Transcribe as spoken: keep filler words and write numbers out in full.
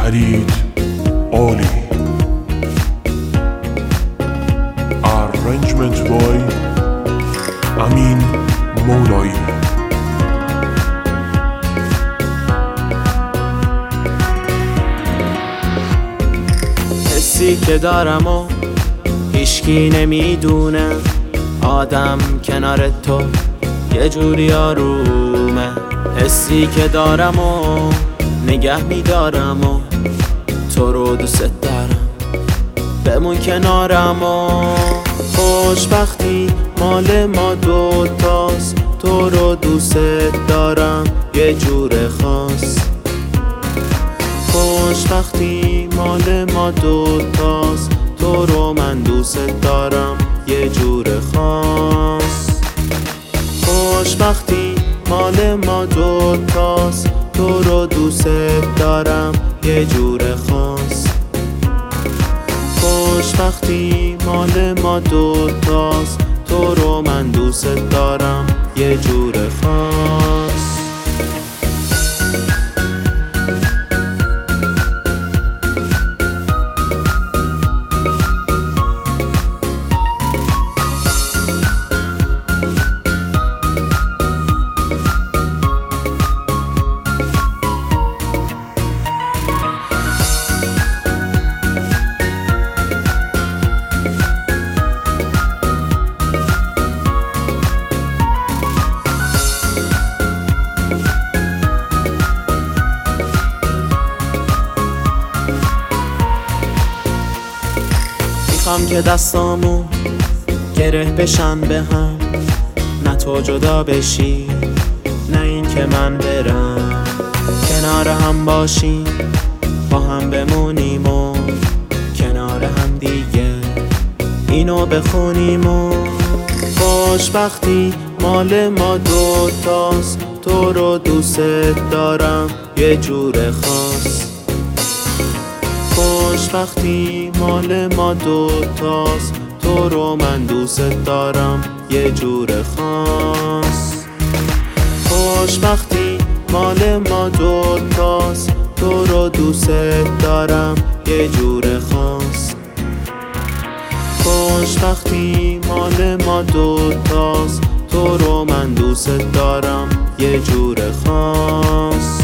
فرید عالی. Arrangement by امین مولایی. حسی که دارم و هیچکی نمیدونه، آدم کنار تو یه جوری آرومه. حسی که دارم و نگه میدارم و تو رو دوست دارم، بمون کنارم و خوشبختی مال ما دوتاست. تو رو دوست دارم یه جور خاص. خوشبختی مال ما دوتاست، تو رو من دوست دارم یه جور خاص. خوشبختی مال ما دوتاست، تو رو دوست دارم یه جور خاص. خوشبختی مال ما دوتاست، تو رو من دوست دارم یه جور خاص. میخوام که دستامو گره بشن به هم، نه تو جدا بشی نه این که من برم. کنار هم باشیم با هم بمونیم و کنار هم دیگه اینو بخونیم و خوشبختی مال ما دوتاست، تو رو دوست دارم یه جور خاص. خوشبختی مال ما دوتاست، تو رو من دوست دارم یه جور خاص. خوشبختی مال ما دوتاست، تو رو دوست دارم یه جور خاص. خوشبختی مال ما دوتاست، تو رو من دوست دارم یه جور خاص.